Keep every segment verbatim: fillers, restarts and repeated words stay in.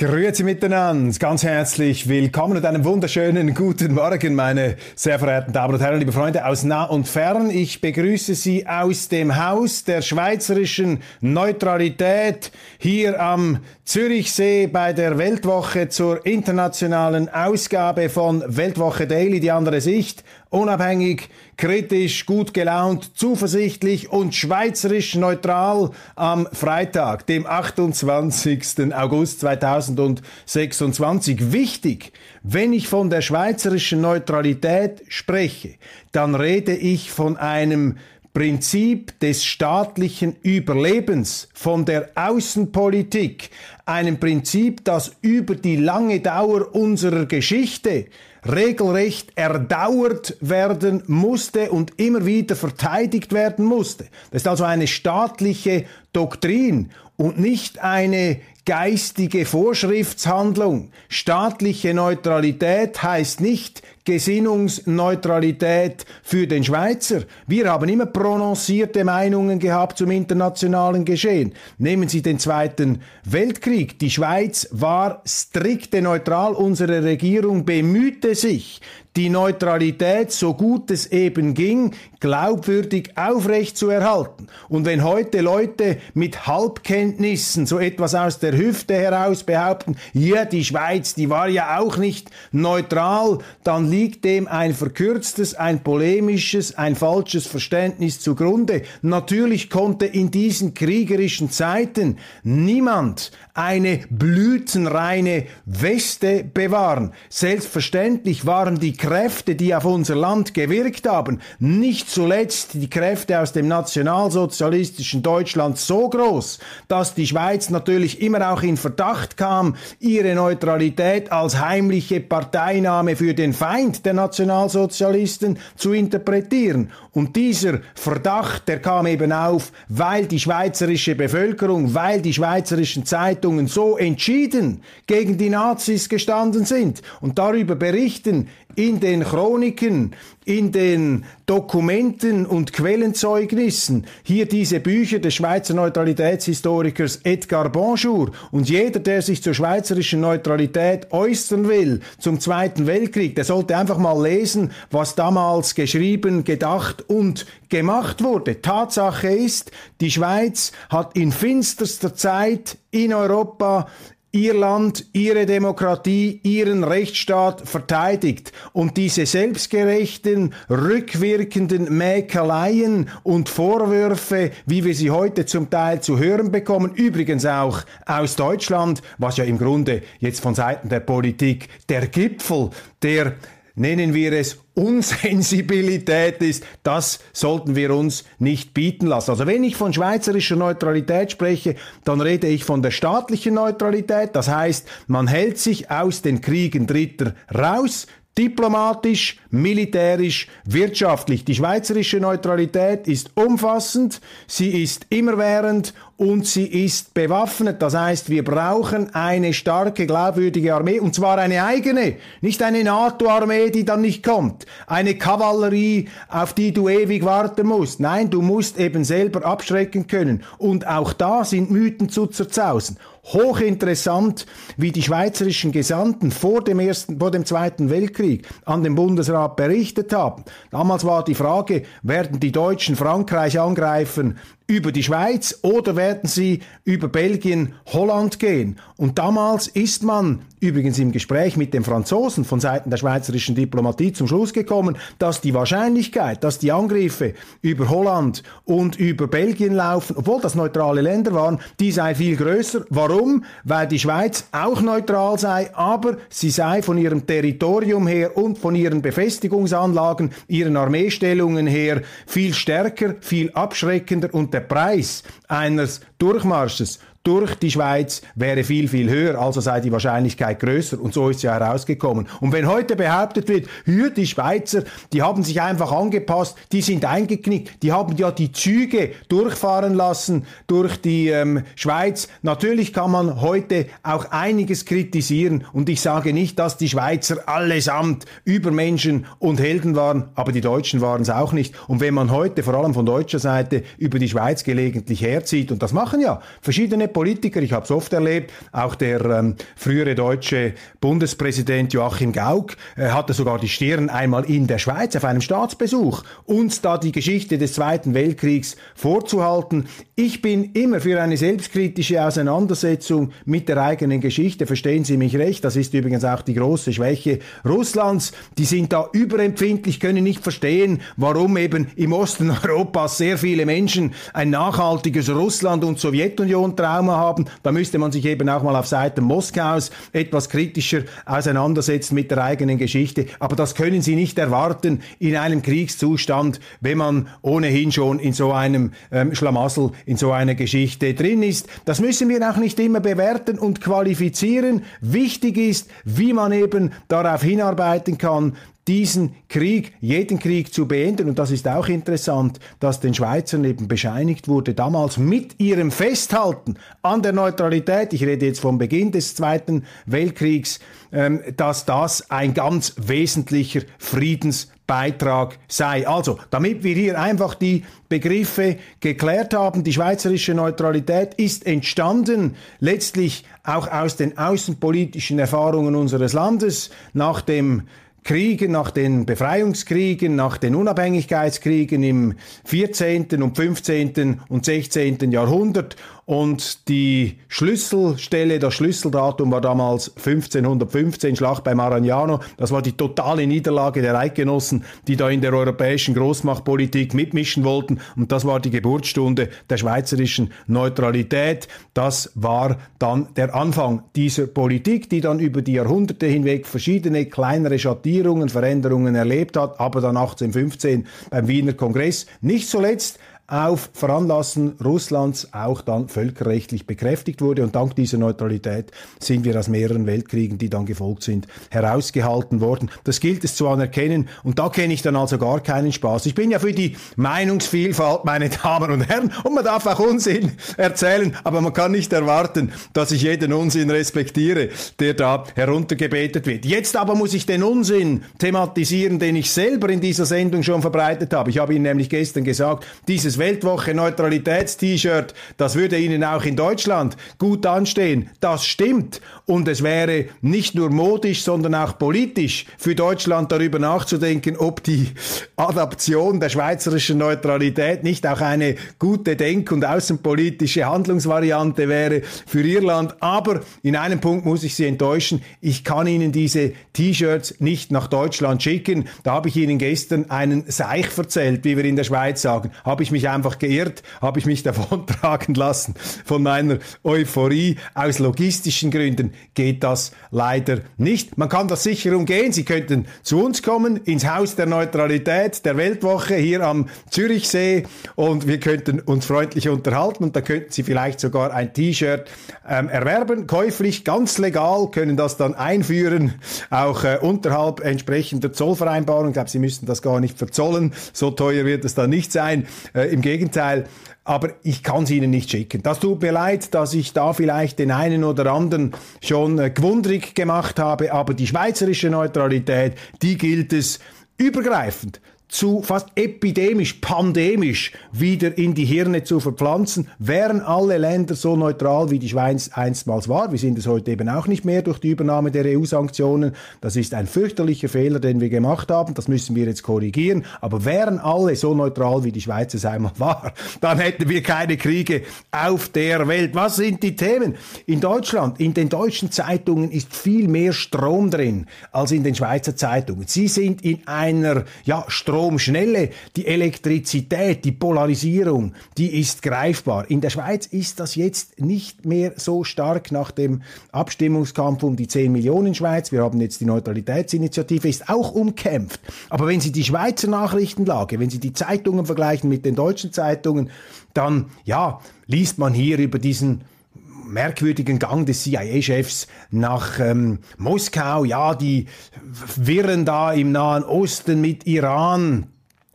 Grüezi miteinander, ganz herzlich willkommen und einen wunderschönen guten Morgen, meine sehr verehrten Damen und Herren, liebe Freunde aus nah und fern. Ich begrüße Sie aus dem Haus der schweizerischen Neutralität hier am Zürichsee bei der Weltwoche zur internationalen Ausgabe von Weltwoche Daily, die andere Sicht. Unabhängig, kritisch, gut gelaunt, zuversichtlich und schweizerisch neutral am Freitag, dem achtundzwanzigsten August zweitausendsechsundzwanzig. Wichtig, wenn ich von der schweizerischen Neutralität spreche, dann rede ich von einem Prinzip des staatlichen Überlebens, von der Außenpolitik, einem Prinzip, das über die lange Dauer unserer Geschichte regelrecht erdauert werden musste und immer wieder verteidigt werden musste. Das ist also eine staatliche Doktrin und nicht eine geistige Vorschriftshandlung. Staatliche Neutralität heißt nicht Gesinnungsneutralität für den Schweizer. Wir haben immer prononcierte Meinungen gehabt zum internationalen Geschehen. Nehmen Sie den Zweiten Weltkrieg. Die Schweiz war strikte neutral. Unsere Regierung bemühte sich, die Neutralität, so gut es eben ging, glaubwürdig aufrechtzuerhalten. Und wenn heute Leute mit Halbkenntnissen so etwas aus der Hüfte heraus behaupten, ja, die Schweiz, die war ja auch nicht neutral, dann liegt dem ein verkürztes, ein polemisches, ein falsches Verständnis zugrunde. Natürlich konnte in diesen kriegerischen Zeiten niemand eine blütenreine Weste bewahren. Selbstverständlich waren die Kräfte, die auf unser Land gewirkt haben, nicht zuletzt die Kräfte aus dem nationalsozialistischen Deutschland so groß, dass die Schweiz natürlich immer auch in Verdacht kam, ihre Neutralität als heimliche Parteinahme für den Feind der Nationalsozialisten zu interpretieren. Und dieser Verdacht, der kam eben auf, weil die schweizerische Bevölkerung, weil die schweizerischen Zeitungen so entschieden gegen die Nazis gestanden sind und darüber berichten in den Chroniken, in den Dokumenten und Quellenzeugnissen. Hier diese Bücher des Schweizer Neutralitätshistorikers Edgar Bonjour. Und jeder, der sich zur schweizerischen Neutralität äußern will, zum Zweiten Weltkrieg, der sollte einfach mal lesen, was damals geschrieben, gedacht und gemacht wurde. Tatsache ist, die Schweiz hat in finsterster Zeit in Europa ihr Land, ihre Demokratie, ihren Rechtsstaat verteidigt. Und diese selbstgerechten, rückwirkenden Mäkeleien und Vorwürfe, wie wir sie heute zum Teil zu hören bekommen, übrigens auch aus Deutschland, was ja im Grunde jetzt von Seiten der Politik der Gipfel der, nennen wir es, Unsensibilität ist, das sollten wir uns nicht bieten lassen. Also wenn ich von schweizerischer Neutralität spreche, dann rede ich von der staatlichen Neutralität. Das heißt, man hält sich aus den Kriegen Dritter raus, diplomatisch, militärisch, wirtschaftlich. Die schweizerische Neutralität ist umfassend, sie ist immerwährend und sie ist bewaffnet. Das heißt, wir brauchen eine starke, glaubwürdige Armee, und zwar eine eigene, nicht eine NATO-Armee, die dann nicht kommt, eine Kavallerie, auf die du ewig warten musst. Nein, du musst eben selber abschrecken können. Und auch da sind Mythen zu zerzausen. Hochinteressant, wie die schweizerischen Gesandten vor dem ersten, vor dem Zweiten Weltkrieg an den Bundesrat berichtet haben. Damals war die Frage, werden die Deutschen Frankreich angreifen über die Schweiz oder werden sie über Belgien, Holland gehen? Und damals ist man übrigens im Gespräch mit den Franzosen von Seiten der schweizerischen Diplomatie zum Schluss gekommen, dass die Wahrscheinlichkeit, dass die Angriffe über Holland und über Belgien laufen, obwohl das neutrale Länder waren, die sei viel größer. Warum? Weil die Schweiz auch neutral sei, aber sie sei von ihrem Territorium her und von ihren Befestigungsanlagen, ihren Armeestellungen her viel stärker, viel abschreckender, und der Preis eines Durchmarsches durch die Schweiz wäre viel, viel höher, also sei die Wahrscheinlichkeit größer, und so ist sie herausgekommen. Und wenn heute behauptet wird, hier die Schweizer, die haben sich einfach angepasst, die sind eingeknickt, die haben ja die Züge durchfahren lassen durch die ähm, Schweiz. Natürlich kann man heute auch einiges kritisieren, und ich sage nicht, dass die Schweizer allesamt Übermenschen und Helden waren, aber die Deutschen waren es auch nicht. Und wenn man heute vor allem von deutscher Seite über die Schweiz gelegentlich herzieht, und das machen ja verschiedene Politiker, ich habe es oft erlebt, auch der ähm, frühere deutsche Bundespräsident Joachim Gauck äh, hatte sogar die Stirn, einmal in der Schweiz auf einem Staatsbesuch uns da die Geschichte des Zweiten Weltkriegs vorzuhalten. Ich bin immer für eine selbstkritische Auseinandersetzung mit der eigenen Geschichte, verstehen Sie mich recht, das ist übrigens auch die große Schwäche Russlands. Die sind da überempfindlich, können nicht verstehen, warum eben im Osten Europas sehr viele Menschen ein nachhaltiges Russland- und Sowjetunion-Trauma haben. Da müsste man sich eben auch mal auf Seiten Moskaus etwas kritischer auseinandersetzen mit der eigenen Geschichte. Aber das können Sie nicht erwarten in einem Kriegszustand, wenn man ohnehin schon in so einem ähm, Schlamassel, in so einer Geschichte drin ist. Das müssen wir auch nicht immer bewerten und qualifizieren. Wichtig ist, wie man eben darauf hinarbeiten kann, diesen Krieg, jeden Krieg zu beenden. Und das ist auch interessant, dass den Schweizern eben bescheinigt wurde, damals mit ihrem Festhalten an der Neutralität, ich rede jetzt vom Beginn des Zweiten Weltkriegs, ähm, dass das ein ganz wesentlicher Friedensbeitrag sei. Also, damit wir hier einfach die Begriffe geklärt haben, die schweizerische Neutralität ist entstanden, letztlich auch aus den außenpolitischen Erfahrungen unseres Landes, nach dem Kriegen, nach den Befreiungskriegen, nach den Unabhängigkeitskriegen im vierzehnten und fünfzehnten und sechzehnten Jahrhundert. Und die Schlüsselstelle, das Schlüsseldatum war damals fünfzehnhundertfünfzehn, Schlacht bei Marignano. Das war die totale Niederlage der Eidgenossen, die da in der europäischen Großmachtpolitik mitmischen wollten. Und das war die Geburtsstunde der schweizerischen Neutralität. Das war dann der Anfang dieser Politik, die dann über die Jahrhunderte hinweg verschiedene kleinere Schattierungen, Veränderungen erlebt hat, aber dann achtzehnhundertfünfzehn beim Wiener Kongress nicht zuletzt auf Veranlassen Russlands auch dann völkerrechtlich bekräftigt wurde. Und dank dieser Neutralität sind wir aus mehreren Weltkriegen, die dann gefolgt sind, herausgehalten worden. Das gilt es zu anerkennen. Und da kenne ich dann also gar keinen Spaß. Ich bin ja für die Meinungsvielfalt, meine Damen und Herren. Und man darf auch Unsinn erzählen. Aber man kann nicht erwarten, dass ich jeden Unsinn respektiere, der da heruntergebetet wird. Jetzt aber muss ich den Unsinn thematisieren, den ich selber in dieser Sendung schon verbreitet habe. Ich habe Ihnen nämlich gestern gesagt, dieses Weltwoche Neutralitäts-T-Shirt, das würde Ihnen auch in Deutschland gut anstehen. Das stimmt. Und es wäre nicht nur modisch, sondern auch politisch für Deutschland darüber nachzudenken, ob die Adaption der schweizerischen Neutralität nicht auch eine gute denk- und außenpolitische Handlungsvariante wäre für Irland. Aber in einem Punkt muss ich Sie enttäuschen. Ich kann Ihnen diese T-Shirts nicht nach Deutschland schicken. Da habe ich Ihnen gestern einen Seich erzählt, wie wir in der Schweiz sagen. Habe ich mich einfach geirrt, habe ich mich davontragen lassen von meiner Euphorie. Aus logistischen Gründen geht das leider nicht. Man kann das sicher umgehen. Sie könnten zu uns kommen, ins Haus der Neutralität der Weltwoche hier am Zürichsee, und wir könnten uns freundlich unterhalten, und da könnten Sie vielleicht sogar ein T-Shirt ähm, erwerben, käuflich, ganz legal, können das dann einführen, auch äh, unterhalb entsprechender Zollvereinbarung. Ich glaube, Sie müssten das gar nicht verzollen, so teuer wird es dann nicht sein. Äh, Im Gegenteil, aber ich kann es Ihnen nicht schicken. Das tut mir leid, dass ich da vielleicht den einen oder anderen schon äh, gewundrig gemacht habe, aber die schweizerische Neutralität, die gilt es übergreifend zu fast epidemisch, pandemisch wieder in die Hirne zu verpflanzen. Wären alle Länder so neutral, wie die Schweiz einstmals war, wir sind es heute eben auch nicht mehr durch die Übernahme der E U-Sanktionen, das ist ein fürchterlicher Fehler, den wir gemacht haben, das müssen wir jetzt korrigieren, aber wären alle so neutral, wie die Schweiz es einmal war, dann hätten wir keine Kriege auf der Welt. Was sind die Themen? In Deutschland, in den deutschen Zeitungen ist viel mehr Strom drin als in den Schweizer Zeitungen. Sie sind in einer, ja, Strom Schnelle, die Elektrizität, die Polarisierung, die ist greifbar. In der Schweiz ist das jetzt nicht mehr so stark nach dem Abstimmungskampf um die zehn Millionen Schweiz. Wir haben jetzt die Neutralitätsinitiative, ist auch umkämpft. Aber wenn Sie die Schweizer Nachrichtenlage, wenn Sie die Zeitungen vergleichen mit den deutschen Zeitungen, dann, ja, liest man hier über diesen merkwürdigen Gang des C I A-Chefs nach ähm, Moskau, ja, die wirren da im Nahen Osten mit Iran.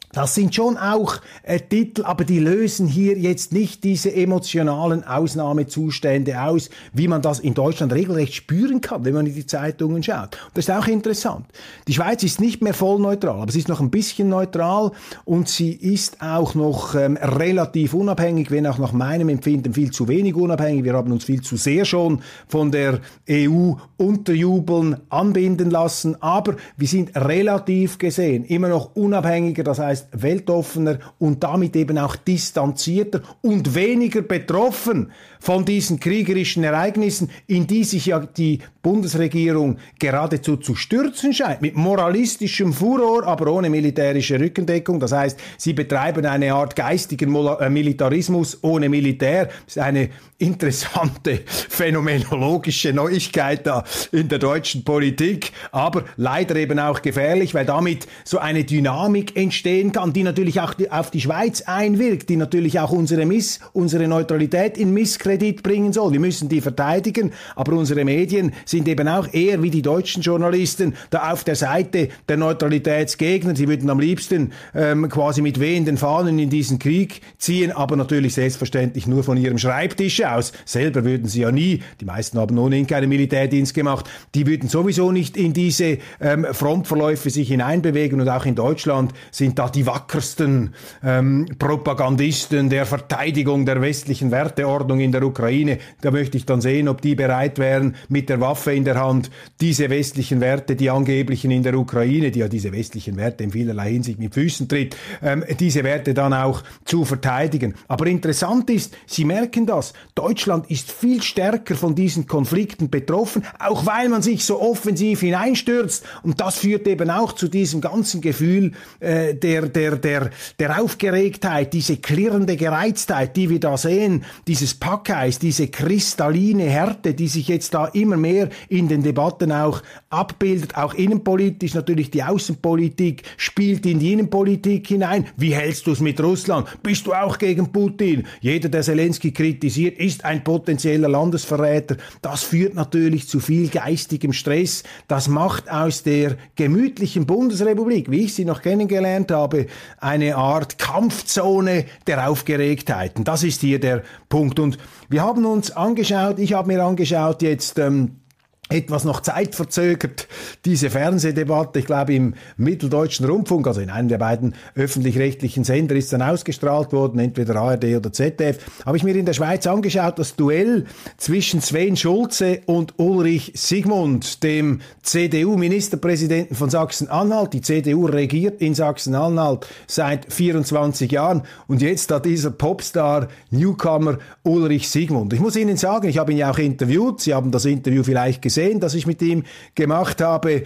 Das sind schon auch äh, Titel, aber die lösen hier jetzt nicht diese emotionalen Ausnahmezustände aus, wie man das in Deutschland regelrecht spüren kann, wenn man in die Zeitungen schaut. Und das ist auch interessant. Die Schweiz ist nicht mehr voll neutral, aber sie ist noch ein bisschen neutral und sie ist auch noch ähm, relativ unabhängig, wenn auch nach meinem Empfinden viel zu wenig unabhängig. Wir haben uns viel zu sehr schon von der E U unterjubeln, anbinden lassen, aber wir sind relativ gesehen immer noch unabhängiger, das heißt weltoffener und damit eben auch distanzierter und weniger betroffen von diesen kriegerischen Ereignissen, in die sich ja die Bundesregierung geradezu zu stürzen scheint, mit moralistischem Furor, aber ohne militärische Rückendeckung. Das heißt, sie betreiben eine Art geistigen Militarismus ohne Militär. Das ist eine interessante phänomenologische Neuigkeit da in der deutschen Politik, aber leider eben auch gefährlich, weil damit so eine Dynamik entstehen kann, die natürlich auch auf die Schweiz einwirkt, die natürlich auch unsere Miss, unsere Neutralität in Misskredit bringen soll. Wir müssen die verteidigen, aber unsere Medien sind eben auch eher wie die deutschen Journalisten da auf der Seite der Neutralitätsgegner. Sie würden am liebsten ähm, quasi mit wehenden Fahnen in diesen Krieg ziehen, aber natürlich selbstverständlich nur von ihrem Schreibtisch aus. Selber würden sie ja nie, die meisten haben ohnehin keinen Militärdienst gemacht, die würden sowieso nicht in diese ähm, Frontverläufe sich hineinbewegen und auch in Deutschland sind da die wackersten ähm, Propagandisten der Verteidigung der westlichen Werteordnung in der Ukraine. Da möchte ich dann sehen, ob die bereit wären, mit der Waffe in der Hand diese westlichen Werte, die angeblichen in der Ukraine, die ja diese westlichen Werte in vielerlei Hinsicht mit Füßen tritt, ähm, diese Werte dann auch zu verteidigen. Aber interessant ist, Sie merken das, Deutschland ist viel stärker von diesen Konflikten betroffen, auch weil man sich so offensiv hineinstürzt. Und das führt eben auch zu diesem ganzen Gefühl äh, der, der, der, der Aufgeregtheit, diese klirrende Gereiztheit, die wir da sehen, dieses Packeis, diese kristalline Härte, die sich jetzt da immer mehr in den Debatten auch abbildet, auch innenpolitisch, natürlich die Außenpolitik spielt in die Innenpolitik hinein. Wie hältst du es mit Russland? Bist du auch gegen Putin? Jeder, der Zelensky kritisiert, ist ein potenzieller Landesverräter. Das führt natürlich zu viel geistigem Stress. Das macht aus der gemütlichen Bundesrepublik, wie ich sie noch kennengelernt habe, eine Art Kampfzone der Aufgeregtheiten. Das ist hier der Punkt. Und wir haben uns angeschaut, ich habe mir angeschaut jetzt ähm, etwas noch zeitverzögert, diese Fernsehdebatte, ich glaube im Mitteldeutschen Rundfunk, also in einem der beiden öffentlich-rechtlichen Sender ist dann ausgestrahlt worden, entweder A R D oder Z D F, habe ich mir in der Schweiz angeschaut, das Duell zwischen Sven Schulze und Ulrich Sigmund, dem C D U-Ministerpräsidenten von Sachsen-Anhalt. Die C D U regiert in Sachsen-Anhalt seit vierundzwanzig Jahren und jetzt hat dieser Popstar, Newcomer Ulrich Sigmund. Ich muss Ihnen sagen, ich habe ihn ja auch interviewt, Sie haben das Interview vielleicht gesehen, das ich mit ihm gemacht habe,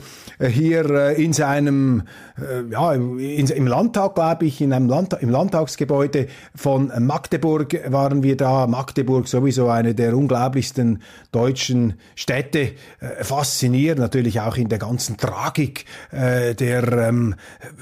hier in seinem, ja, in, im Landtag, glaube ich, in einem Landtag, im Landtagsgebäude von Magdeburg waren wir da. Magdeburg sowieso eine der unglaublichsten deutschen Städte, faszinierend, natürlich auch in der ganzen Tragik der ähm,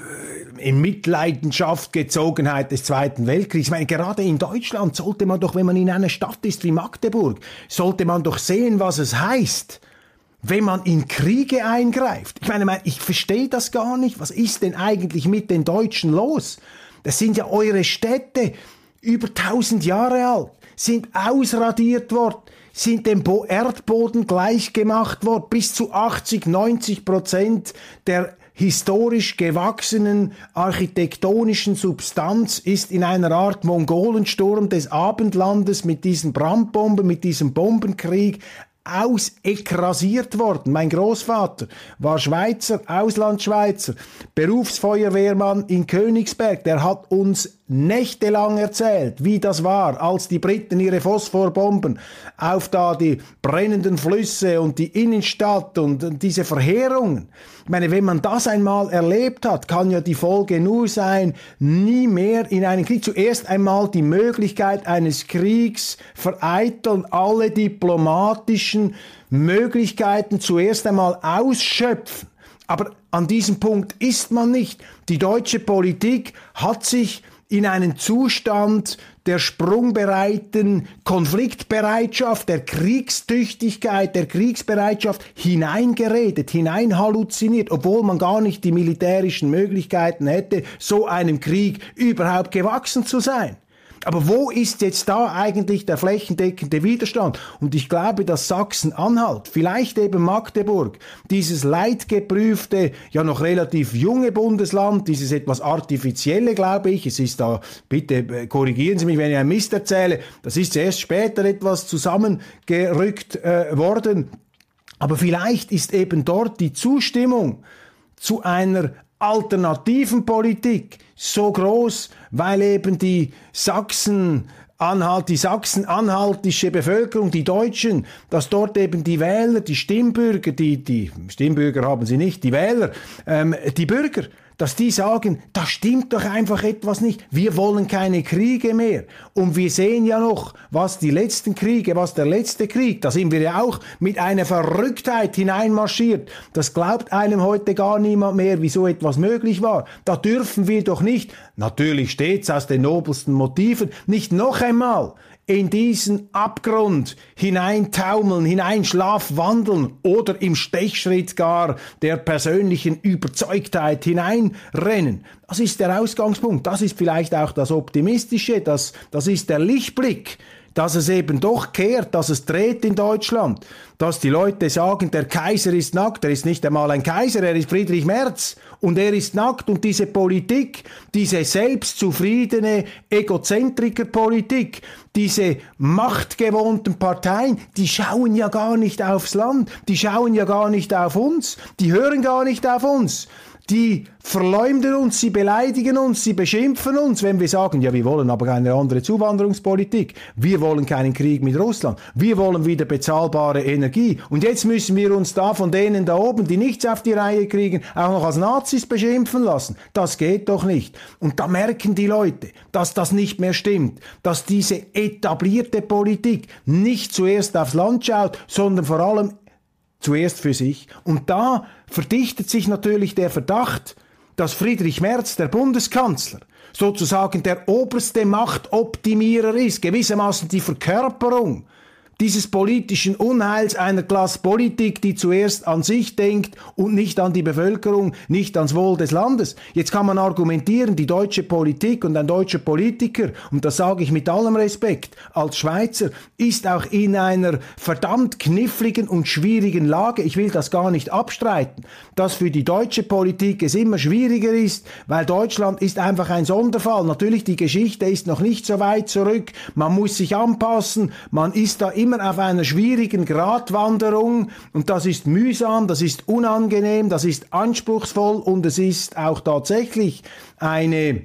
in Mitleidenschaft Gezogenheit des Zweiten Weltkriegs. Ich meine, gerade in Deutschland sollte man doch, wenn man in einer Stadt ist wie Magdeburg, sollte man doch sehen, was es heißt, wenn man in Kriege eingreift. Ich meine, ich verstehe das gar nicht. Was ist denn eigentlich mit den Deutschen los? Das sind ja eure Städte, über tausend Jahre alt, sind ausradiert worden, sind dem Erdboden gleichgemacht worden. Bis zu achtzig, neunzig Prozent der historisch gewachsenen architektonischen Substanz ist in einer Art Mongolensturm des Abendlandes mit diesen Brandbomben, mit diesem Bombenkrieg ausekrasiert worden. Mein Großvater war Schweizer, Auslandschweizer, Berufsfeuerwehrmann in Königsberg. Der hat uns nächtelang erzählt, wie das war, als die Briten ihre Phosphorbomben auf da die brennenden Flüsse und die Innenstadt und, und diese Verheerungen. Ich meine, wenn man das einmal erlebt hat, kann ja die Folge nur sein, nie mehr in einen Krieg. Zuerst einmal die Möglichkeit eines Kriegs vereiteln, alle diplomatischen Möglichkeiten zuerst einmal ausschöpfen. Aber an diesem Punkt ist man nicht. Die deutsche Politik hat sich in einen Zustand der sprungbereiten Konfliktbereitschaft, der Kriegstüchtigkeit, der Kriegsbereitschaft hineingeredet, hineinhalluziniert, obwohl man gar nicht die militärischen Möglichkeiten hätte, so einem Krieg überhaupt gewachsen zu sein. Aber wo ist jetzt da eigentlich der flächendeckende Widerstand? Und ich glaube, dass Sachsen-Anhalt, vielleicht eben Magdeburg, dieses leidgeprüfte, ja noch relativ junge Bundesland, dieses etwas artifizielle, glaube ich, es ist da, bitte korrigieren Sie mich, wenn ich einen Mist erzähle, das ist erst später etwas zusammengerückt äh, worden. Aber vielleicht ist eben dort die Zustimmung zu einer alternativen Politik so groß, weil eben die Sachsen Anhalt, die sachsen-anhaltische Bevölkerung, die Deutschen, dass dort eben die Wähler, die Stimmbürger, die, die Stimmbürger haben sie nicht, die Wähler, ähm, die Bürger, dass die sagen, da stimmt doch einfach etwas nicht. Wir wollen keine Kriege mehr. Und wir sehen ja noch, was die letzten Kriege, was der letzte Krieg, da sind wir ja auch mit einer Verrücktheit hineinmarschiert. Das glaubt einem heute gar niemand mehr, wie so etwas möglich war. Da dürfen wir doch nicht, natürlich stets aus den nobelsten Motiven, nicht noch einmal in diesen Abgrund hineintaumeln, hineinschlafwandeln oder im Stechschritt gar der persönlichen Überzeugtheit hineinrennen. Das ist der Ausgangspunkt. Das ist vielleicht auch das Optimistische, das, das ist der Lichtblick, dass es eben doch kehrt, dass es dreht in Deutschland, dass die Leute sagen, der Kaiser ist nackt, er ist nicht einmal ein Kaiser, er ist Friedrich Merz und er ist nackt und diese Politik, diese selbstzufriedene Egozentrikerpolitik, diese machtgewohnten Parteien, die schauen ja gar nicht aufs Land, die schauen ja gar nicht auf uns, die hören gar nicht auf uns. Die verleumden uns, sie beleidigen uns, sie beschimpfen uns, wenn wir sagen, ja, wir wollen aber keine andere Zuwanderungspolitik. Wir wollen keinen Krieg mit Russland. Wir wollen wieder bezahlbare Energie. Und jetzt müssen wir uns da von denen da oben, die nichts auf die Reihe kriegen, auch noch als Nazis beschimpfen lassen. Das geht doch nicht. Und da merken die Leute, dass das nicht mehr stimmt, dass diese etablierte Politik nicht zuerst aufs Land schaut, sondern vor allem zuerst für sich. Und da verdichtet sich natürlich der Verdacht, dass Friedrich Merz, der Bundeskanzler, sozusagen der oberste Machtoptimierer ist, gewissermaßen die Verkörperung dieses politischen Unheils einer Klasse Politik, die zuerst an sich denkt und nicht an die Bevölkerung, nicht ans Wohl des Landes. Jetzt kann man argumentieren, die deutsche Politik und ein deutscher Politiker, und das sage ich mit allem Respekt, als Schweizer, ist auch in einer verdammt kniffligen und schwierigen Lage. Ich will das gar nicht abstreiten, dass für die deutsche Politik es immer schwieriger ist, weil Deutschland ist einfach ein Sonderfall. Natürlich, die Geschichte ist noch nicht so weit zurück, man muss sich anpassen, man ist da immer auf einer schwierigen Gratwanderung und das ist mühsam, das ist unangenehm, das ist anspruchsvoll und es ist auch tatsächlich eine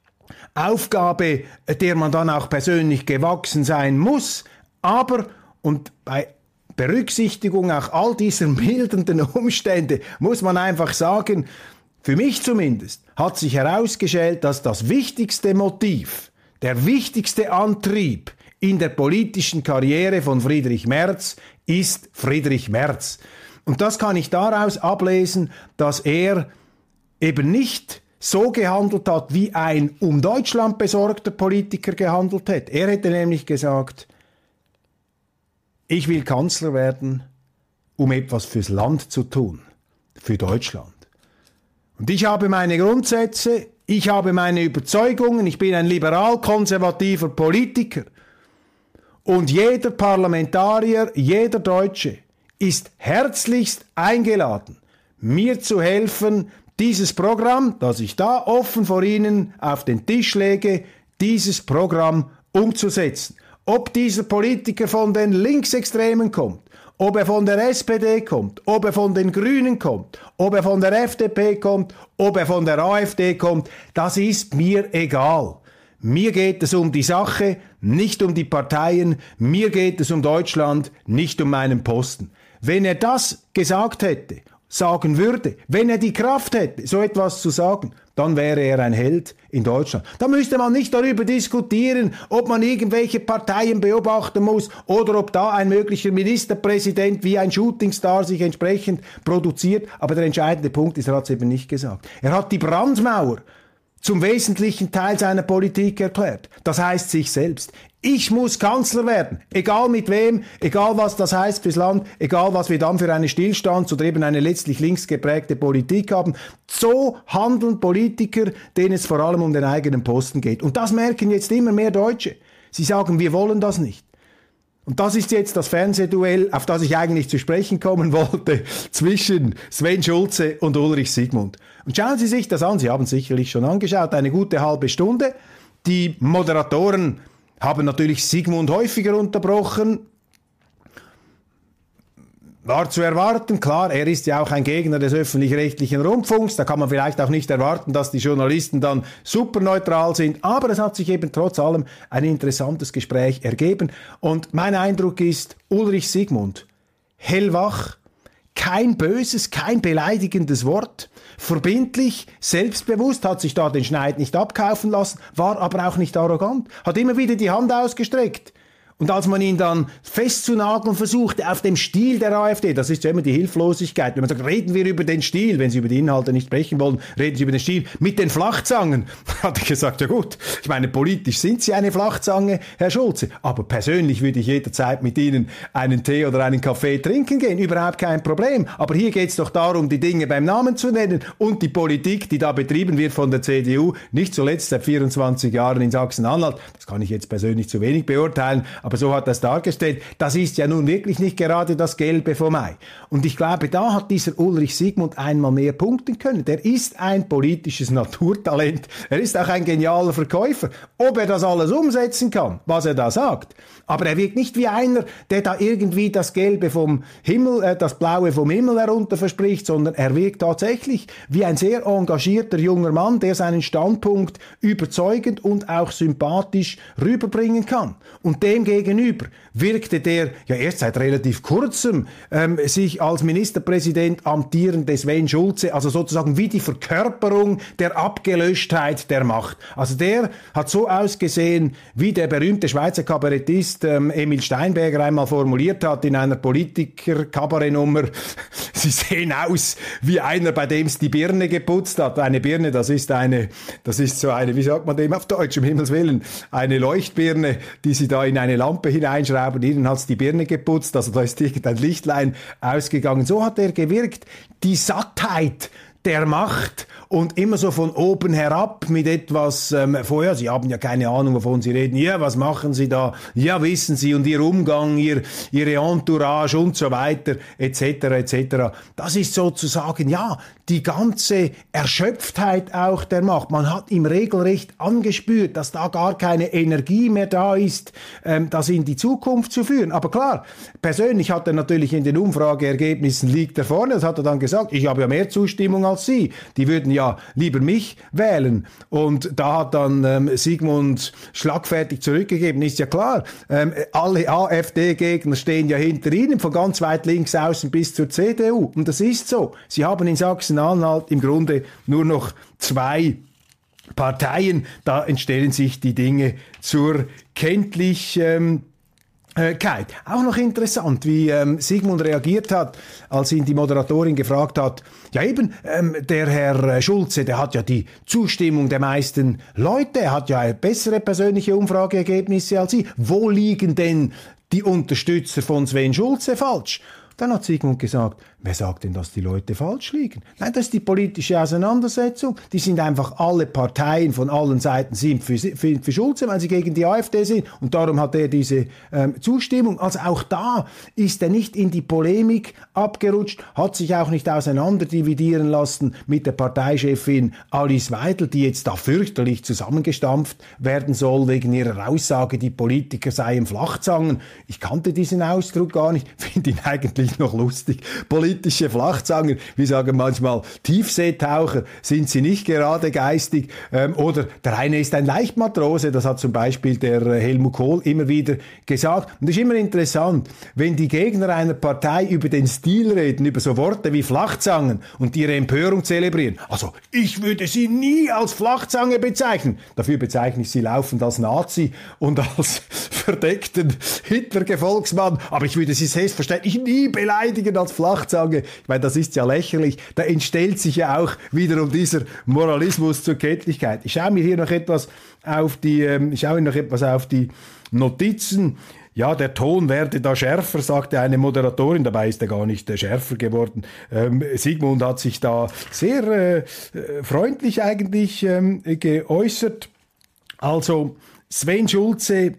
Aufgabe, der man dann auch persönlich gewachsen sein muss. Aber, und bei Berücksichtigung auch all dieser mildernden Umstände muss man einfach sagen, für mich zumindest hat sich herausgestellt, dass das wichtigste Motiv, der wichtigste Antrieb in der politischen Karriere von Friedrich Merz ist Friedrich Merz. Und das kann ich daraus ablesen, dass er eben nicht so gehandelt hat, wie ein um Deutschland besorgter Politiker gehandelt hätte. Er hätte nämlich gesagt, ich will Kanzler werden, um etwas fürs Land zu tun, für Deutschland. Und ich habe meine Grundsätze, ich habe meine Überzeugungen, ich bin ein liberal-konservativer Politiker. Und jeder Parlamentarier, jeder Deutsche ist herzlichst eingeladen, mir zu helfen, dieses Programm, das ich da offen vor Ihnen auf den Tisch lege, dieses Programm umzusetzen. Ob dieser Politiker von den Linksextremen kommt, ob er von der S P D kommt, ob er von den Grünen kommt, ob er von der F D P kommt, ob er von der AfD kommt, das ist mir egal. Mir geht es um die Sache, nicht um die Parteien. Mir geht es um Deutschland, nicht um meinen Posten. Wenn er das gesagt hätte, sagen würde, wenn er die Kraft hätte, so etwas zu sagen, dann wäre er ein Held in Deutschland. Da müsste man nicht darüber diskutieren, ob man irgendwelche Parteien beobachten muss oder ob da ein möglicher Ministerpräsident wie ein Shootingstar sich entsprechend produziert. Aber der entscheidende Punkt ist, er hat es eben nicht gesagt. Er hat die Brandmauer zum wesentlichen Teil seiner Politik erklärt. Das heißt sich selbst. Ich muss Kanzler werden, egal mit wem, egal was das heißt fürs Land, egal was wir dann für eine Stillstands- oder eben eine letztlich linksgeprägte Politik haben. So handeln Politiker, denen es vor allem um den eigenen Posten geht. Und das merken jetzt immer mehr Deutsche. Sie sagen, wir wollen das nicht. Und das ist jetzt das Fernsehduell, auf das ich eigentlich zu sprechen kommen wollte, zwischen Sven Schulze und Ulrich Siegmund. Und schauen Sie sich das an, Sie haben es sicherlich schon angeschaut, eine gute halbe Stunde. Die Moderatoren haben natürlich Siegmund häufiger unterbrochen. War zu erwarten, klar, er ist ja auch ein Gegner des öffentlich-rechtlichen Rundfunks, da kann man vielleicht auch nicht erwarten, dass die Journalisten dann super neutral sind, aber es hat sich eben trotz allem ein interessantes Gespräch ergeben und mein Eindruck ist, Ulrich Siegmund, hellwach, kein böses, kein beleidigendes Wort, verbindlich, selbstbewusst, hat sich da den Schneid nicht abkaufen lassen, war aber auch nicht arrogant, hat immer wieder die Hand ausgestreckt. Und als man ihn dann festzunageln versuchte auf dem Stil der AfD, das ist ja immer die Hilflosigkeit, wenn man sagt, reden wir über den Stil, wenn Sie über die Inhalte nicht sprechen wollen, reden Sie über den Stil, mit den Flachzangen, hat er gesagt, ja gut, ich meine, politisch sind Sie eine Flachzange, Herr Schulze, aber persönlich würde ich jederzeit mit Ihnen einen Tee oder einen Kaffee trinken gehen, überhaupt kein Problem, aber hier geht es doch darum, die Dinge beim Namen zu nennen und die Politik, die da betrieben wird von der C D U, nicht zuletzt seit vierundzwanzig Jahren in Sachsen-Anhalt, das kann ich jetzt persönlich zu wenig beurteilen, aber so hat er es dargestellt, das ist ja nun wirklich nicht gerade das Gelbe vom Ei. Und ich glaube, da hat dieser Ulrich Siegmund einmal mehr punkten können. Der ist ein politisches Naturtalent. Er ist auch ein genialer Verkäufer. Ob er das alles umsetzen kann, was er da sagt. Aber er wirkt nicht wie einer, der da irgendwie das Gelbe vom Himmel, äh, das Blaue vom Himmel herunter verspricht, sondern er wirkt tatsächlich wie ein sehr engagierter junger Mann, der seinen Standpunkt überzeugend und auch sympathisch rüberbringen kann. Und dem gegenüber wirkte der ja erst seit relativ kurzem ähm, sich als Ministerpräsident amtierende Sven Schulze, also sozusagen wie die Verkörperung der Abgelöschtheit der Macht. Also der hat so ausgesehen, wie der berühmte Schweizer Kabarettist ähm, Emil Steinberger einmal formuliert hat in einer Politiker-Kabarettnummer. Sie sehen aus wie einer, bei dem es die Birne geputzt hat. Eine Birne, das ist eine, das ist so eine, wie sagt man dem auf Deutsch, um Himmels Willen, eine Leuchtbirne, die Sie da in eine Lampe hineinschrauben. Ihnen hat's die Birne geputzt, also da ist irgendein Lichtlein ausgegangen. So hat er gewirkt. Die Sattheit der Macht und immer so von oben herab mit etwas, ähm, vorher, Sie haben ja keine Ahnung, wovon Sie reden, ja, was machen Sie da, ja, wissen Sie, und Ihr Umgang, Ihr, Ihre Entourage und so weiter, et cetera, et cetera. Das ist sozusagen, ja, die ganze Erschöpftheit auch der Macht. Man hat ihm regelrecht angespürt, dass da gar keine Energie mehr da ist, ähm, das in die Zukunft zu führen. Aber klar, persönlich hat er natürlich in den Umfrageergebnissen liegt er vorne, das hat er dann gesagt, ich habe ja mehr Zustimmung als Sie. Die würden ja lieber mich wählen. Und da hat dann ähm, Siegmund schlagfertig zurückgegeben, ist ja klar, ähm, alle AfD-Gegner stehen ja hinter Ihnen, von ganz weit links außen bis zur C D U. Und das ist so. Sie haben in Sachsen-Anhalt im Grunde nur noch zwei Parteien. Da entstellen sich die Dinge zur Kenntlich... Ähm,Keit. Auch noch interessant, wie ähm, Siegmund reagiert hat, als ihn die Moderatorin gefragt hat, ja eben, ähm, der Herr Schulze, der hat ja die Zustimmung der meisten Leute, er hat ja bessere persönliche Umfrageergebnisse als Sie. Wo liegen denn die Unterstützer von Sven Schulze falsch? Dann hat Siegmund gesagt, wer sagt denn, dass die Leute falsch liegen? Nein, das ist die politische Auseinandersetzung. Die sind einfach alle Parteien von allen Seiten sind für, für, für Schulze, weil sie gegen die AfD sind. Und darum hat er diese ähm, Zustimmung. Also auch da ist er nicht in die Polemik abgerutscht, hat sich auch nicht auseinanderdividieren lassen mit der Parteichefin Alice Weidel, die jetzt da fürchterlich zusammengestampft werden soll wegen ihrer Aussage, die Politiker seien Flachzangen. Ich kannte diesen Ausdruck gar nicht, finde ihn eigentlich noch lustig. Politische Flachzangen, wir sagen manchmal Tiefseetaucher, sind sie nicht gerade geistig. Ähm, oder der eine ist ein Leichtmatrose, das hat zum Beispiel der äh, Helmut Kohl immer wieder gesagt. Und es ist immer interessant, wenn die Gegner einer Partei über den Stil reden, über so Worte wie Flachzangen und ihre Empörung zelebrieren. Also ich würde sie nie als Flachzange bezeichnen. Dafür bezeichne ich sie laufend als Nazi und als verdeckten Hitler-Gefolgsmann, aber ich würde sie selbstverständlich nie beleidigen als Flachzange. Ich meine, das ist ja lächerlich. Da entstellt sich ja auch wiederum dieser Moralismus zur Kenntlichkeit. Ich schaue mir hier noch etwas auf die, ähm, ich schaue noch etwas auf die Notizen. Ja, der Ton werde da schärfer, sagte eine Moderatorin. Dabei ist er gar nicht äh, schärfer geworden. Ähm, Sigmund hat sich da sehr äh, freundlich eigentlich ähm, geäußert. Also Sven Schulze,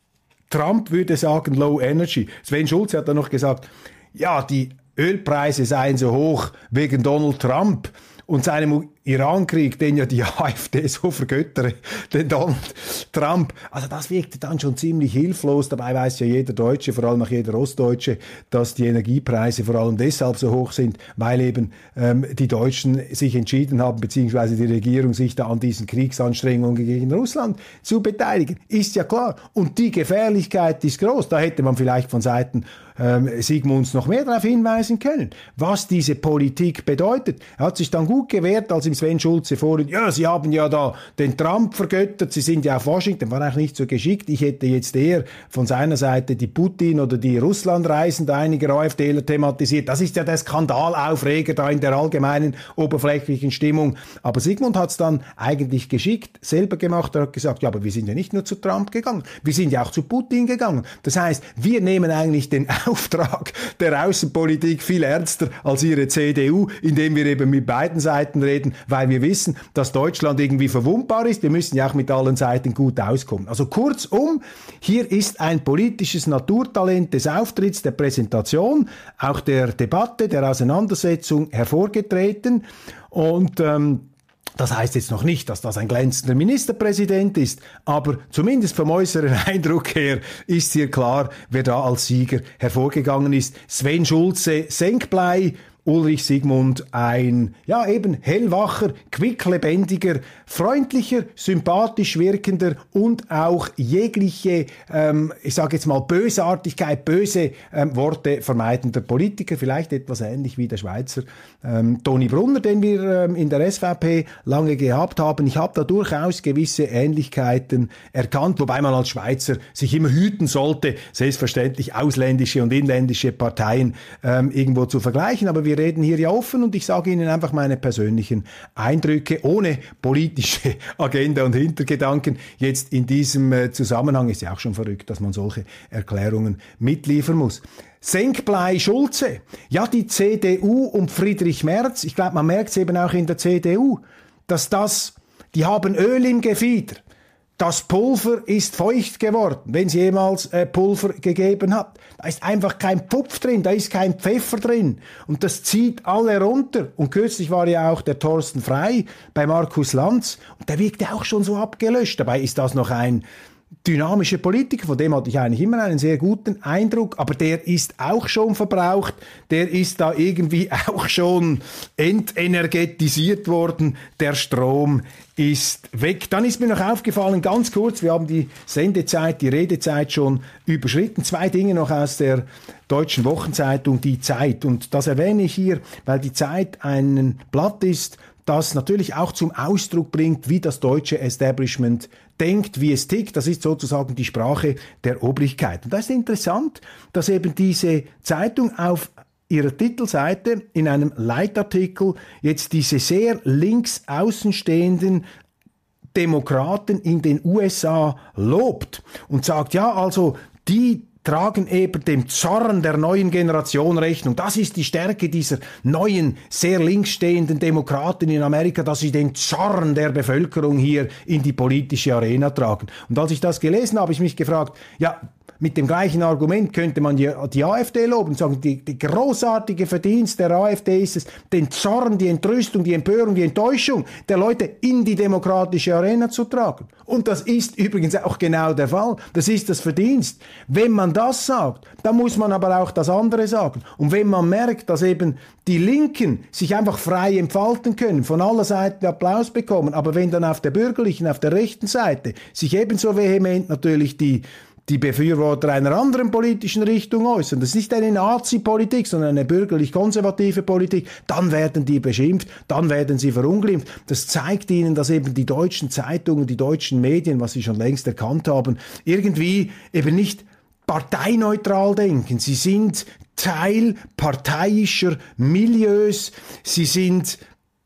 Trump würde sagen Low Energy. Sven Schulze hat dann noch gesagt, ja, die Ölpreise seien so hoch wegen Donald Trump und seinem Irankrieg, den ja die AfD so vergöttere, den Donald Trump. Also das wirkte dann schon ziemlich hilflos. Dabei weiß ja jeder Deutsche, vor allem auch jeder Ostdeutsche, dass die Energiepreise vor allem deshalb so hoch sind, weil eben ähm, die Deutschen sich entschieden haben, beziehungsweise die Regierung sich da an diesen Kriegsanstrengungen gegen Russland zu beteiligen. Ist ja klar. Und die Gefährlichkeit ist groß. Da hätte man vielleicht von Seiten ähm, Sigmunds noch mehr darauf hinweisen können, was diese Politik bedeutet. Er hat sich dann gut gewehrt, als im Sven Schulze vorhin, ja, Sie haben ja da den Trump vergöttert, Sie sind ja auf Washington, war eigentlich nicht so geschickt. Ich hätte jetzt eher von seiner Seite die Putin- oder die Russlandreisen einiger AfDler thematisiert. Das ist ja der Skandalaufreger da in der allgemeinen oberflächlichen Stimmung. Aber Sigmund hat es dann eigentlich geschickt selber gemacht. Er hat gesagt, ja, aber wir sind ja nicht nur zu Trump gegangen, wir sind ja auch zu Putin gegangen. Das heißt, wir nehmen eigentlich den Auftrag der Außenpolitik viel ernster als ihre C D U, indem wir eben mit beiden Seiten reden, weil wir wissen, dass Deutschland irgendwie verwundbar ist. Wir müssen ja auch mit allen Seiten gut auskommen. Also kurzum, hier ist ein politisches Naturtalent des Auftritts, der Präsentation, auch der Debatte, der Auseinandersetzung hervorgetreten. Und ähm, das heißt jetzt noch nicht, dass das ein glänzender Ministerpräsident ist, aber zumindest vom äußeren Eindruck her ist hier klar, wer da als Sieger hervorgegangen ist. Sven Schulze, Senkblei, Ulrich Sigmund, ein, ja eben, hellwacher, quicklebendiger, freundlicher, sympathisch wirkender und auch jegliche, ähm, ich sage jetzt mal Bösartigkeit, böse ähm, Worte vermeidender Politiker, vielleicht etwas ähnlich wie der Schweizer ähm, Toni Brunner, den wir ähm, in der S V P lange gehabt haben. Ich habe da durchaus gewisse Ähnlichkeiten erkannt, wobei man als Schweizer sich immer hüten sollte, selbstverständlich ausländische und inländische Parteien ähm, irgendwo zu vergleichen, aber wir Wir reden hier ja offen und ich sage Ihnen einfach meine persönlichen Eindrücke ohne politische Agenda und Hintergedanken. Jetzt in diesem Zusammenhang ist ja auch schon verrückt, dass man solche Erklärungen mitliefern muss. Senkblei Schulze. Ja, die C D U um Friedrich Merz, ich glaube, man merkt es eben auch in der C D U, dass das, die haben Öl im Gefieder. Das Pulver ist feucht geworden, wenn es jemals äh, Pulver gegeben hat. Da ist einfach kein Pfupf drin, da ist kein Pfeffer drin. Und das zieht alle runter. Und kürzlich war ja auch der Thorsten Frey bei Markus Lanz. Und der wirkte auch schon so abgelöscht. Dabei ist das noch ein dynamischer Politiker, von dem hatte ich eigentlich immer einen sehr guten Eindruck, aber der ist auch schon verbraucht, der ist da irgendwie auch schon entenergetisiert worden, der Strom ist weg. Dann ist mir noch aufgefallen, ganz kurz, wir haben die Sendezeit, die Redezeit schon überschritten, zwei Dinge noch aus der deutschen Wochenzeitung, die Zeit, und das erwähne ich hier, weil die Zeit ein Blatt ist, das natürlich auch zum Ausdruck bringt, wie das deutsche Establishment denkt, wie es tickt. Das ist sozusagen die Sprache der Obrigkeit. Und das ist interessant, dass eben diese Zeitung auf ihrer Titelseite in einem Leitartikel jetzt diese sehr links außenstehenden Demokraten in den U S A lobt und sagt, ja, also die tragen eben dem Zorn der neuen Generation Rechnung. Das ist die Stärke dieser neuen, sehr links stehenden Demokraten in Amerika, dass sie den Zorn der Bevölkerung hier in die politische Arena tragen. Und als ich das gelesen habe, habe ich mich gefragt, ja, mit dem gleichen Argument könnte man die, die AfD loben und sagen, die, die großartige Verdienst der AfD ist es, den Zorn, die Entrüstung, die Empörung, die Enttäuschung der Leute in die demokratische Arena zu tragen. Und das ist übrigens auch genau der Fall. Das ist das Verdienst. Wenn man das sagt, dann muss man aber auch das andere sagen. Und wenn man merkt, dass eben die Linken sich einfach frei entfalten können, von aller Seiten Applaus bekommen, aber wenn dann auf der bürgerlichen, auf der rechten Seite sich ebenso vehement natürlich die die Befürworter einer anderen politischen Richtung äußern, das ist nicht eine Nazi-Politik, sondern eine bürgerlich-konservative Politik, dann werden die beschimpft, dann werden sie verunglimpft. Das zeigt ihnen, dass eben die deutschen Zeitungen, die deutschen Medien, was sie schon längst erkannt haben, irgendwie eben nicht parteineutral denken. Sie sind Teil parteiischer Milieus, sie sind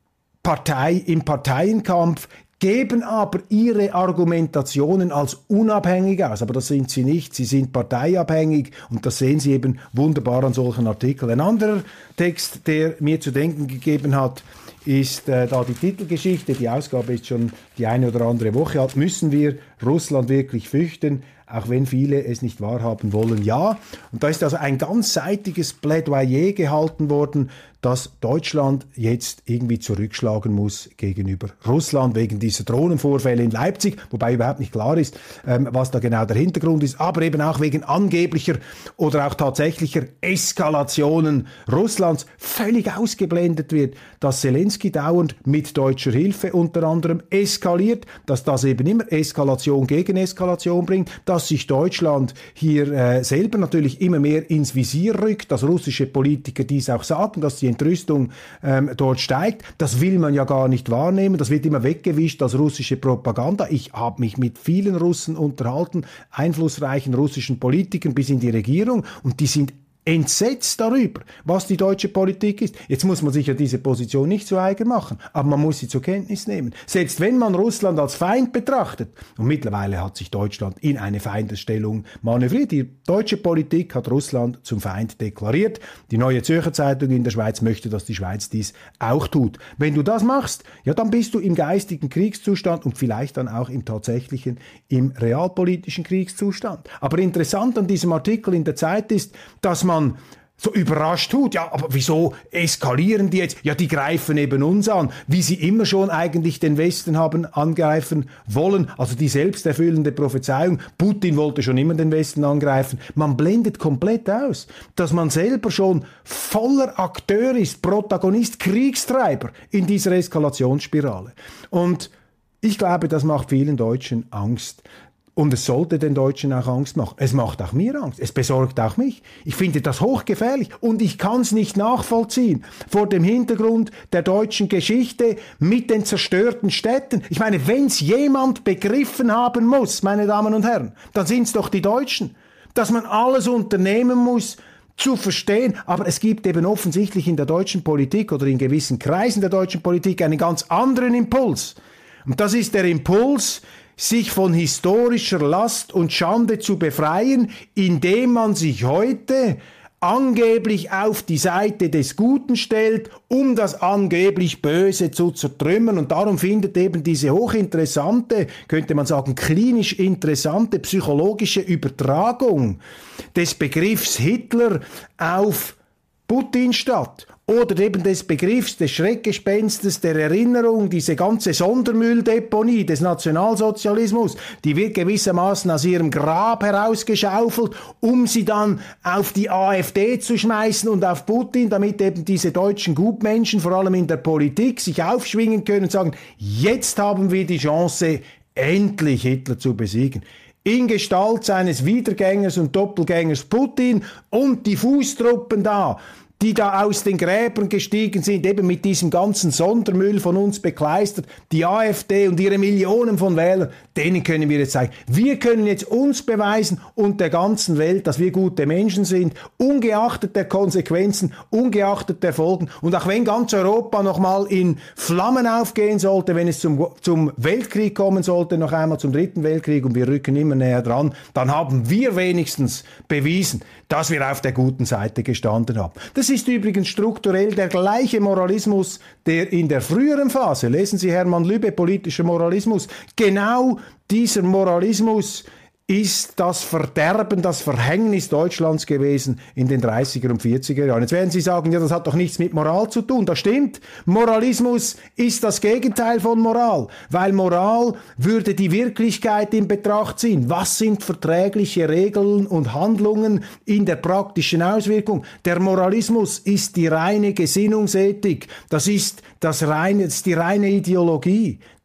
Partei im Parteienkampf, geben aber ihre Argumentationen als unabhängig aus. Aber das sind sie nicht. Sie sind parteiabhängig und das sehen Sie eben wunderbar an solchen Artikeln. Ein anderer Text, der mir zu denken gegeben hat, ist äh, da die Titelgeschichte. Die Ausgabe ist schon die eine oder andere Woche alt. Müssen wir Russland wirklich fürchten, auch wenn viele es nicht wahrhaben wollen? Ja. Und da ist also ein ganzseitiges Plädoyer gehalten worden, dass Deutschland jetzt irgendwie zurückschlagen muss gegenüber Russland wegen dieser Drohnenvorfälle in Leipzig, wobei überhaupt nicht klar ist, ähm, was da genau der Hintergrund ist, aber eben auch wegen angeblicher oder auch tatsächlicher Eskalationen Russlands völlig ausgeblendet wird, dass Zelensky dauernd mit deutscher Hilfe unter anderem eskaliert, dass das eben immer Eskalation gegen Eskalation bringt, dass sich Deutschland hier äh, selber natürlich immer mehr ins Visier rückt, dass russische Politiker dies auch sagen, dass die Entrüstung ähm, dort steigt. Das will man ja gar nicht wahrnehmen. Das wird immer weggewischt als russische Propaganda. Ich habe mich mit vielen Russen unterhalten, einflussreichen russischen Politikern bis in die Regierung, und die sind entsetzt darüber, was die deutsche Politik ist. Jetzt muss man sich ja diese Position nicht zu eigen machen, aber man muss sie zur Kenntnis nehmen. Selbst wenn man Russland als Feind betrachtet, und mittlerweile hat sich Deutschland in eine Feindesstellung manövriert, die deutsche Politik hat Russland zum Feind deklariert. Die Neue Zürcher Zeitung in der Schweiz möchte, dass die Schweiz dies auch tut. Wenn du das machst, ja, dann bist du im geistigen Kriegszustand und vielleicht dann auch im tatsächlichen, im realpolitischen Kriegszustand. Aber interessant an diesem Artikel in der Zeit ist, dass man so überrascht tut, ja, aber wieso eskalieren die jetzt? Ja, die greifen eben uns an, wie sie immer schon eigentlich den Westen haben angreifen wollen, also die selbsterfüllende Prophezeiung. Putin wollte schon immer den Westen angreifen. Man blendet komplett aus, dass man selber schon voller Akteur ist, Protagonist, Kriegstreiber in dieser Eskalationsspirale. Und ich glaube, das macht vielen Deutschen Angst. Und es sollte den Deutschen auch Angst machen. Es macht auch mir Angst. Es besorgt auch mich. Ich finde das hochgefährlich und ich kann es nicht nachvollziehen vor dem Hintergrund der deutschen Geschichte mit den zerstörten Städten. Ich meine, wenn es jemand begriffen haben muss, meine Damen und Herren, dann sind es doch die Deutschen, dass man alles unternehmen muss, zu verstehen, aber es gibt eben offensichtlich in der deutschen Politik oder in gewissen Kreisen der deutschen Politik einen ganz anderen Impuls. Und das ist der Impuls, sich von historischer Last und Schande zu befreien, indem man sich heute angeblich auf die Seite des Guten stellt, um das angeblich Böse zu zertrümmern. Und darum findet eben diese hochinteressante, könnte man sagen, klinisch interessante psychologische Übertragung des Begriffs Hitler auf Putin statt. Oder eben des Begriffs des Schreckgespenstes der Erinnerung, diese ganze Sondermülldeponie des Nationalsozialismus, die wird gewissermaßen aus ihrem Grab herausgeschaufelt, um sie dann auf die AfD zu schmeißen und auf Putin, damit eben diese deutschen Gutmenschen, vor allem in der Politik, sich aufschwingen können und sagen, jetzt haben wir die Chance, endlich Hitler zu besiegen. In Gestalt seines Wiedergängers und Doppelgängers Putin und die Fußtruppen da, die da aus den Gräbern gestiegen sind, eben mit diesem ganzen Sondermüll von uns bekleistert, die AfD und ihre Millionen von Wählern, denen können wir jetzt zeigen. Wir können jetzt uns beweisen und der ganzen Welt, dass wir gute Menschen sind, ungeachtet der Konsequenzen, ungeachtet der Folgen. Und auch wenn ganz Europa nochmal in Flammen aufgehen sollte, wenn es zum, zum Weltkrieg kommen sollte, noch einmal zum Dritten Weltkrieg und wir rücken immer näher dran, dann haben wir wenigstens bewiesen, dass wir auf der guten Seite gestanden haben. Das ist übrigens strukturell der gleiche Moralismus, der in der früheren Phase, lesen Sie Hermann Lübbe, politischer Moralismus, genau dieser Moralismus ist das Verderben, das Verhängnis Deutschlands gewesen in den dreißiger und vierziger Jahren. Jetzt werden Sie sagen, ja, das hat doch nichts mit Moral zu tun. Das stimmt. Moralismus ist das Gegenteil von Moral, weil Moral würde die Wirklichkeit in Betracht ziehen. Was sind verträgliche Regeln und Handlungen in der praktischen Auswirkung? Der Moralismus ist die reine Gesinnungsethik. Das ist das reine, das ist die reine Ideologie.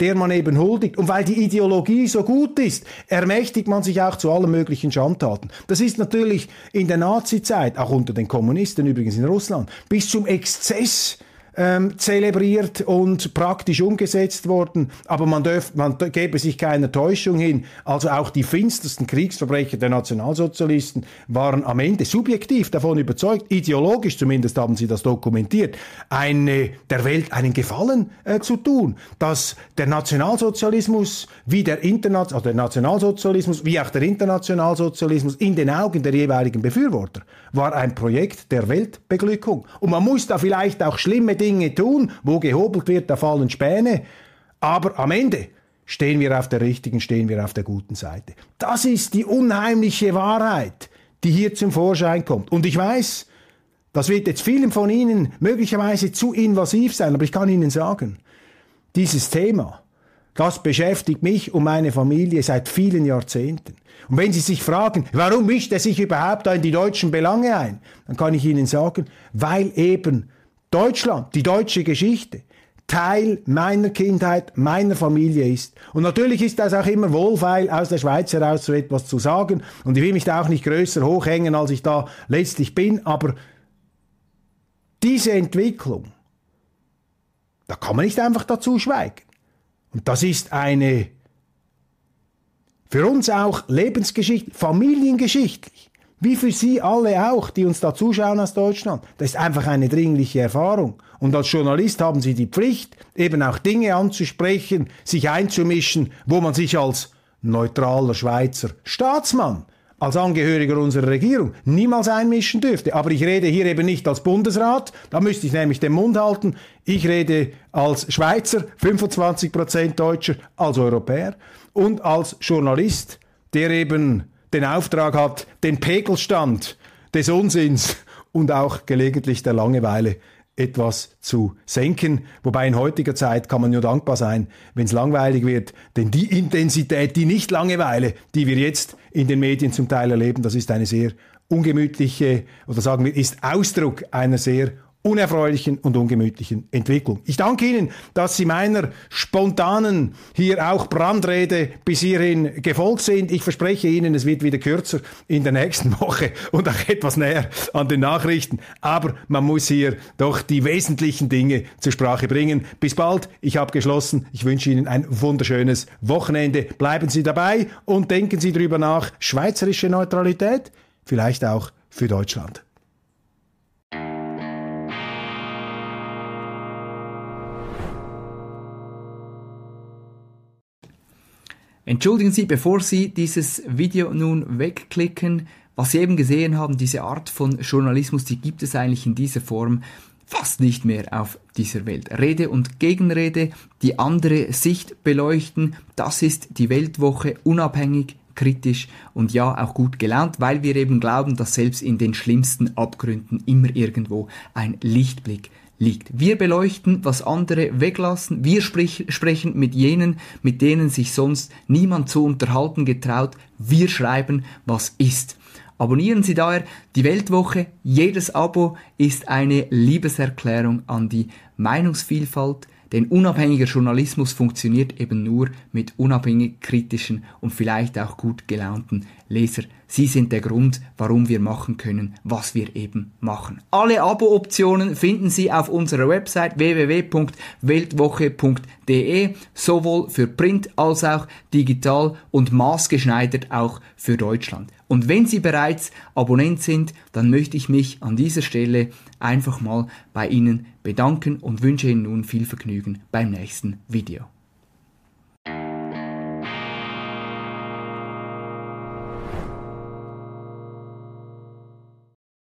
der man eben huldigt und weil die Ideologie so gut ist, ermächtigt man sich auch zu allen möglichen Schandtaten. Das ist natürlich in der Nazizeit, auch unter den Kommunisten übrigens in Russland, bis zum Exzess Ähm, zelebriert und praktisch umgesetzt worden, aber man, dürf, man gebe sich keiner Täuschung hin. Also auch die finstersten Kriegsverbrecher der Nationalsozialisten waren am Ende subjektiv davon überzeugt, ideologisch zumindest haben sie das dokumentiert, eine, der Welt einen Gefallen äh, zu tun, dass der Nationalsozialismus wie der, Interna- also der Nationalsozialismus wie auch der Internationalsozialismus in den Augen der jeweiligen Befürworter war ein Projekt der Weltbeglückung. Und man muss da vielleicht auch schlimme Dinge tun, wo gehobelt wird, da fallen Späne. Aber am Ende stehen wir auf der richtigen, stehen wir auf der guten Seite. Das ist die unheimliche Wahrheit, die hier zum Vorschein kommt. Und ich weiß, das wird jetzt vielen von Ihnen möglicherweise zu invasiv sein, aber ich kann Ihnen sagen, dieses Thema, das beschäftigt mich und meine Familie seit vielen Jahrzehnten. Und wenn Sie sich fragen, warum mischt er sich überhaupt da in die deutschen Belange ein, dann kann ich Ihnen sagen, weil eben Deutschland, die deutsche Geschichte, Teil meiner Kindheit, meiner Familie ist. Und natürlich ist das auch immer wohlfeil, aus der Schweiz heraus so etwas zu sagen. Und ich will mich da auch nicht grösser hochhängen, als ich da letztlich bin. Aber diese Entwicklung, da kann man nicht einfach dazu schweigen. Und das ist eine für uns auch Lebensgeschichte, familiengeschichtlich, wie für Sie alle auch, die uns da zuschauen aus Deutschland. Das ist einfach eine dringliche Erfahrung. Und als Journalist haben Sie die Pflicht, eben auch Dinge anzusprechen, sich einzumischen, wo man sich als neutraler Schweizer Staatsmann, als Angehöriger unserer Regierung niemals einmischen dürfte. Aber ich rede hier eben nicht als Bundesrat, da müsste ich nämlich den Mund halten. Ich rede als Schweizer, fünfundzwanzig Prozent Deutscher, als Europäer und als Journalist, der eben den Auftrag hat, den Pegelstand des Unsinns und auch gelegentlich der Langeweile etwas zu senken. Wobei in heutiger Zeit kann man nur dankbar sein, wenn es langweilig wird. Denn die Intensität, die Nicht-Langeweile, die wir jetzt in den Medien zum Teil erleben, das ist eine sehr ungemütliche, oder sagen wir, ist Ausdruck einer sehr unerfreulichen und ungemütlichen Entwicklung. Ich danke Ihnen, dass Sie meiner spontanen, hier auch Brandrede bis hierhin gefolgt sind. Ich verspreche Ihnen, es wird wieder kürzer in der nächsten Woche und auch etwas näher an den Nachrichten. Aber man muss hier doch die wesentlichen Dinge zur Sprache bringen. Bis bald, ich habe geschlossen. Ich wünsche Ihnen ein wunderschönes Wochenende. Bleiben Sie dabei und denken Sie darüber nach. Schweizerische Neutralität, vielleicht auch für Deutschland. Entschuldigen Sie, bevor Sie dieses Video nun wegklicken, was Sie eben gesehen haben, diese Art von Journalismus, die gibt es eigentlich in dieser Form fast nicht mehr auf dieser Welt. Rede und Gegenrede, die andere Sicht beleuchten, das ist die Weltwoche, unabhängig, kritisch und ja, auch gut gelaunt, weil wir eben glauben, dass selbst in den schlimmsten Abgründen immer irgendwo ein Lichtblick liegt. Wir beleuchten, was andere weglassen. Wir sprich, sprechen mit jenen, mit denen sich sonst niemand zu unterhalten getraut. Wir schreiben, was ist. Abonnieren Sie daher die Weltwoche. Jedes Abo ist eine Liebeserklärung an die Meinungsvielfalt. Denn unabhängiger Journalismus funktioniert eben nur mit unabhängig kritischen und vielleicht auch gut gelaunten Leser. Sie sind der Grund, warum wir machen können, was wir eben machen. Alle Abo-Optionen finden Sie auf unserer Website w w w punkt weltwoche punkt d e, sowohl für Print als auch digital und maßgeschneidert auch für Deutschland. Und wenn Sie bereits Abonnent sind, dann möchte ich mich an dieser Stelle einfach mal bei Ihnen bedanken und wünsche Ihnen nun viel Vergnügen beim nächsten Video.